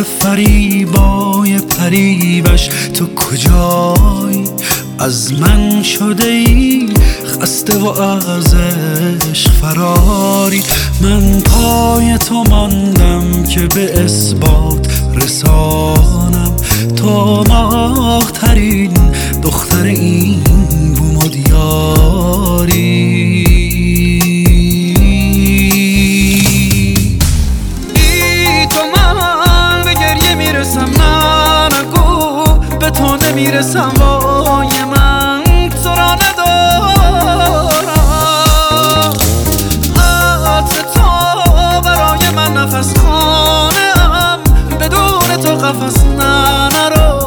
فریبای پریوش تو کجایی؟ از من شده ای خسته و از عشق فراری. من پای تو ماندم که به اثبات رسانم تو ماه ترین دختر این بوم و دیاری. تو نمیرسم وای من تو را ندارم. عطر تو برای من نفس خانم بدون تو قفس نرو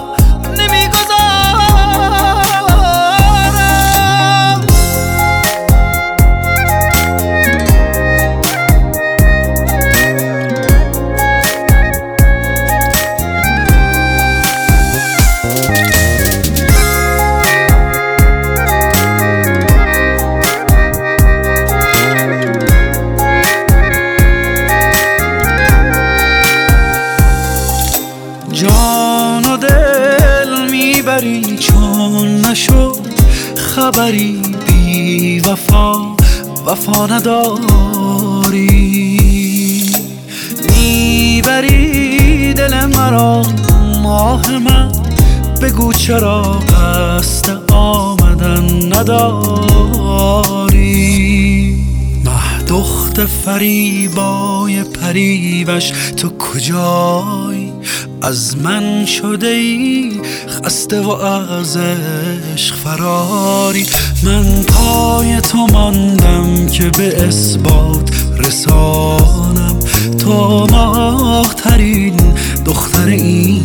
نمیگذارم. جان و دل میبری چون نشد خبری، بی وفا نداری. میبری دل مرا ماه من، بگو چرا قصد آمدن نداری. دخت فریبای پریوش تو کجایی؟ از من شده ای خسته و از عشق فراری. من پای تو ماندم که به اثبات رسانم تو ماه ترین دختر این